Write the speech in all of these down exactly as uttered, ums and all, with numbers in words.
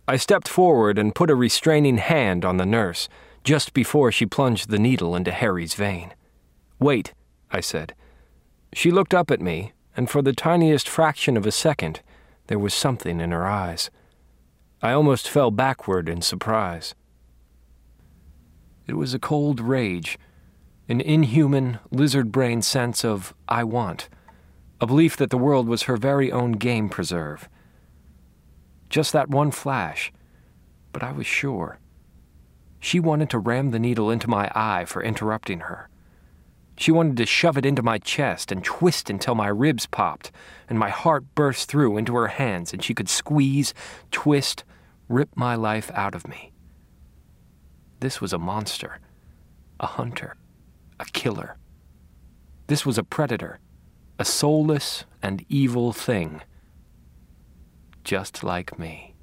I stepped forward and put a restraining hand on the nurse just before she plunged the needle into Harry's vein. "Wait," I said. She looked up at me, and for the tiniest fraction of a second, there was something in her eyes. I almost fell backward in surprise. It was a cold rage, an inhuman, lizard-brain sense of "I want," a belief that the world was her very own game preserve. Just that one flash, but I was sure. She wanted to ram the needle into my eye for interrupting her. She wanted to shove it into my chest and twist until my ribs popped and my heart burst through into her hands and she could squeeze, twist, rip my life out of me. This was a monster, a hunter, a killer. This was a predator, a soulless and evil thing, just like me.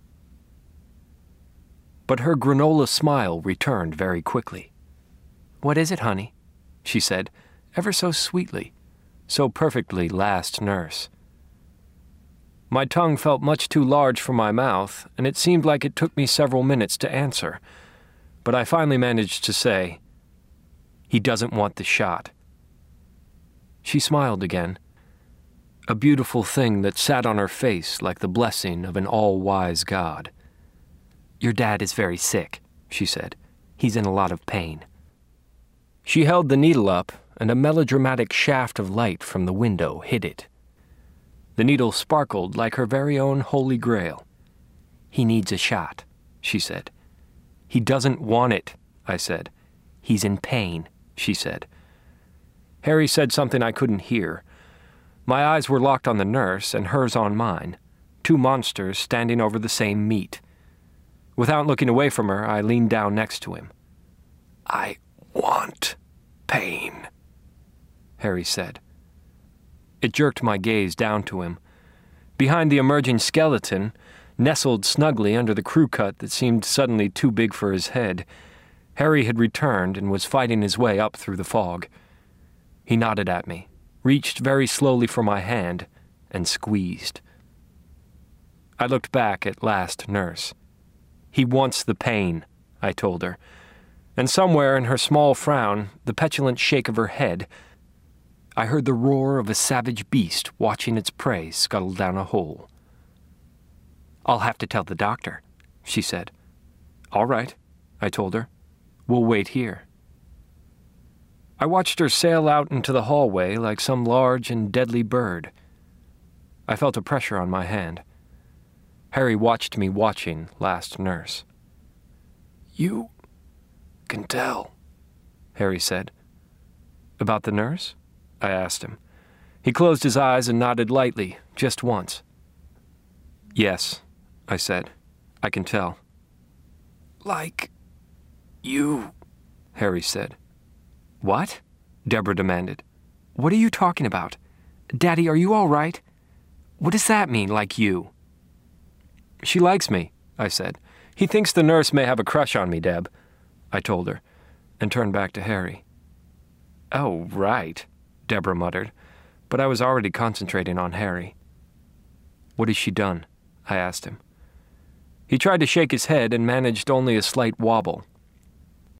But her granola smile returned very quickly. "What is it, honey?" she said, ever so sweetly, so perfectly last nurse. My tongue felt much too large for my mouth, and it seemed like it took me several minutes to answer, but I finally managed to say, "He doesn't want the shot." She smiled again, a beautiful thing that sat on her face like the blessing of an all-wise God. "Your dad is very sick," she said. "He's in a lot of pain." She held the needle up, and a melodramatic shaft of light from the window hit it. The needle sparkled like her very own Holy Grail. "He needs a shot," she said. "He doesn't want it," I said. "He's in pain," she said. Harry said something I couldn't hear. My eyes were locked on the nurse and hers on mine, two monsters standing over the same meat. Without looking away from her, I leaned down next to him. "I want pain," Harry said. It jerked my gaze down to him. Behind the emerging skeleton, nestled snugly under the crew cut that seemed suddenly too big for his head, Harry had returned and was fighting his way up through the fog. He nodded at me, reached very slowly for my hand, and squeezed. I looked back at last nurse. "He wants the pain," I told her, and somewhere in her small frown, the petulant shake of her head, I heard the roar of a savage beast watching its prey scuttle down a hole. "I'll have to tell the doctor," she said. "All right," I told her. "We'll wait here." I watched her sail out into the hallway like some large and deadly bird. I felt a pressure on my hand. Harry watched me watching last nurse. "You can tell," Harry said. "About the nurse?" I asked him. He closed his eyes and nodded lightly, just once. "Yes," I said. "I can tell." "Like you," Harry said. "What?" Deborah demanded. "What are you talking about? Daddy, are you all right? What does that mean, like you?" "She likes me," I said. "He thinks the nurse may have a crush on me, Deb," I told her, and turned back to Harry. "Oh, right," Deborah muttered, but I was already concentrating on Harry. "What has she done?" I asked him. He tried to shake his head and managed only a slight wobble.